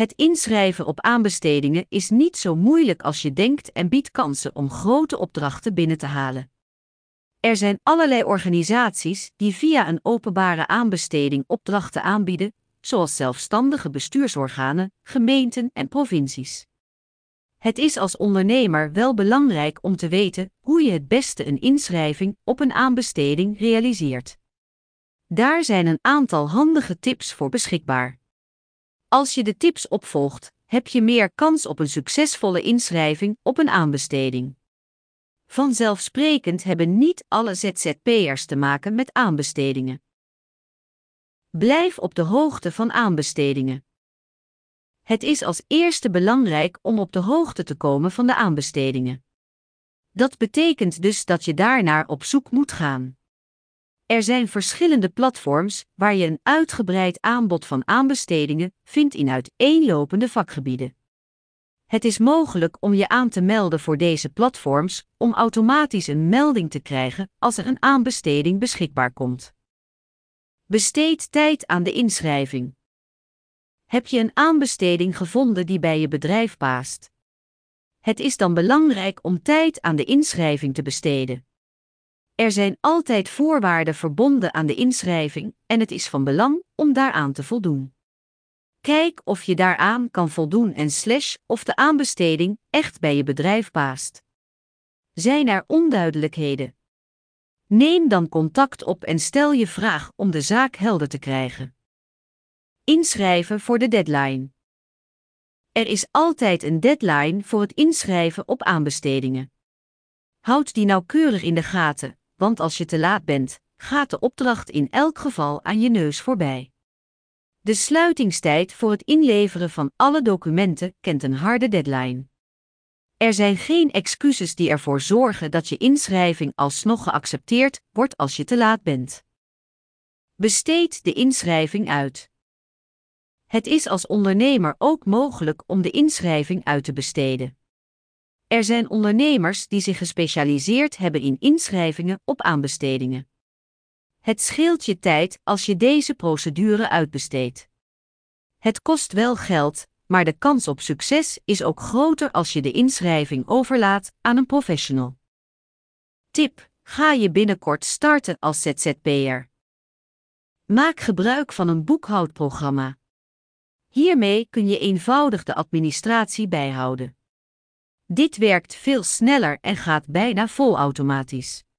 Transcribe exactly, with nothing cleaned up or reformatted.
Het inschrijven op aanbestedingen is niet zo moeilijk als je denkt en biedt kansen om grote opdrachten binnen te halen. Er zijn allerlei organisaties die via een openbare aanbesteding opdrachten aanbieden, zoals zelfstandige bestuursorganen, gemeenten en provincies. Het is als ondernemer wel belangrijk om te weten hoe je het beste een inschrijving op een aanbesteding realiseert. Daar zijn een aantal handige tips voor beschikbaar. Als je de tips opvolgt, heb je meer kans op een succesvolle inschrijving op een aanbesteding. Vanzelfsprekend hebben niet alle Z Z P'ers te maken met aanbestedingen. Blijf op de hoogte van aanbestedingen. Het is als eerste belangrijk om op de hoogte te komen van de aanbestedingen. Dat betekent dus dat je daarnaar op zoek moet gaan. Er zijn verschillende platforms waar je een uitgebreid aanbod van aanbestedingen vindt in uiteenlopende vakgebieden. Het is mogelijk om je aan te melden voor deze platforms om automatisch een melding te krijgen als er een aanbesteding beschikbaar komt. Besteed tijd aan de inschrijving. Heb je een aanbesteding gevonden die bij je bedrijf past? Het is dan belangrijk om tijd aan de inschrijving te besteden. Er zijn altijd voorwaarden verbonden aan de inschrijving en het is van belang om daaraan te voldoen. Kijk of je daaraan kan voldoen en slash of de aanbesteding echt bij je bedrijf past. Zijn er onduidelijkheden? Neem dan contact op en stel je vraag om de zaak helder te krijgen. Inschrijven voor de deadline. Er is altijd een deadline voor het inschrijven op aanbestedingen. Houd die nauwkeurig in de gaten, want als je te laat bent, gaat de opdracht in elk geval aan je neus voorbij. De sluitingstijd voor het inleveren van alle documenten kent een harde deadline. Er zijn geen excuses die ervoor zorgen dat je inschrijving alsnog geaccepteerd wordt als je te laat bent. Besteed de inschrijving uit. Het is als ondernemer ook mogelijk om de inschrijving uit te besteden. Er zijn ondernemers die zich gespecialiseerd hebben in inschrijvingen op aanbestedingen. Het scheelt je tijd als je deze procedure uitbesteedt. Het kost wel geld, maar de kans op succes is ook groter als je de inschrijving overlaat aan een professional. Tip: ga je binnenkort starten als Z Z P'er? Maak gebruik van een boekhoudprogramma. Hiermee kun je eenvoudig de administratie bijhouden. Dit werkt veel sneller en gaat bijna volautomatisch.